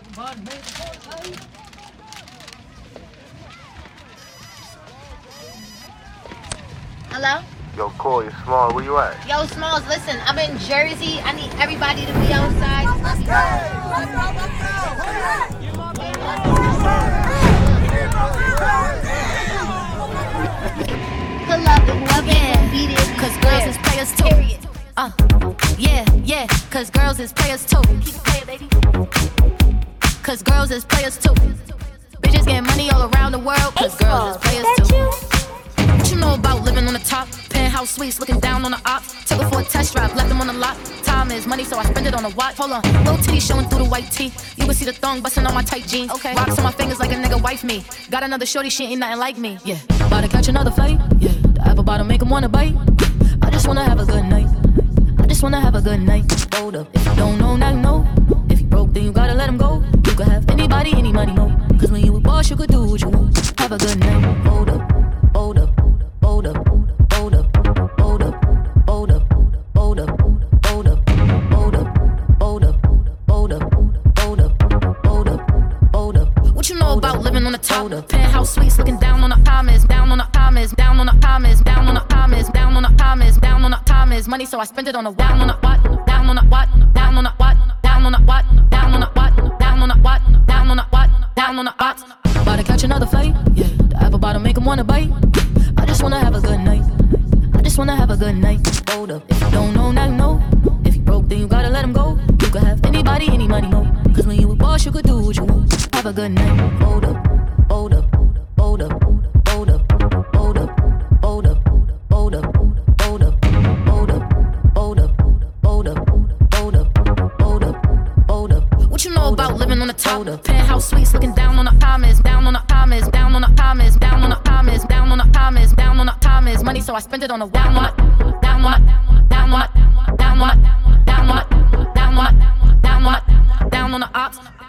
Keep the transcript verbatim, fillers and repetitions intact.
Hello? Yo, Cole, you Small, where you at? Yo, Smalls, listen, I'm in Jersey. I need everybody to be outside. Let's go! Let's go! Pull up and whoever yeah. Beat it. Cause girls is players too. Uh, yeah, yeah, cause girls is players too. Keep it playing, baby. Cause girls is players too. Bitches getting money all around the world. Cause girls is players too. What you know about living on the top? Penthouse suites, looking down on the ops. Took her for a test drive, left them on the lot. Time is money, so I spend it on a watch. Hold on, little titty showing through the white tee. You can see the thong busting on my tight jeans. Okay, rocks on my fingers like a nigga wife me. Got another shorty, she ain't nothing like me. Yeah, about to catch another fight. Yeah, the apple bottom make him wanna bite. I just wanna have a good night. I just wanna have a good night. Hold up, if you don't know, now you know. If you broke, then you gotta let him go. You could have anybody, any money, no. Cause when you a boss, you could do what you want. Have a good night. Hold up, hold up. Hold up, hold up, hold up, hold up, hold up, hold up, hold up, hold up, hold up, hold up, hold up, hold up. What you know about living on the top? Penthouse suites, looking down on the commas, down on the commas, down on the commas, down on the commas, down on the commas, down on the commas. Money, so I spend it on the down on the what, down on the what, down on the what, down on the what, down on the what, down on the what, down on the what, down on the what. About to catch another fight, yeah. The apple bottom make him wanna bite. I just wanna have a good night. I just wanna have a good night. Hold up, if you don't know, now you know. If you broke, then you gotta let him go. You could have anybody, any money, no. Cause when you a boss, you could do what you want. Have a good night. Hold up, hold up, hold up, hold up, hold up, hold up, hold up, hold up, hold up, hold up, hold up, hold up, hold up, hold up. What you know about living on the top? Penthouse suites, looking down on the commas, down on the commas, down on the commas, down on the commas, down on the commas, down on the commas. Money, so I spend it on the down on it, down on it, down on it, down on it, down on it, down on it, down on it, down on the ops.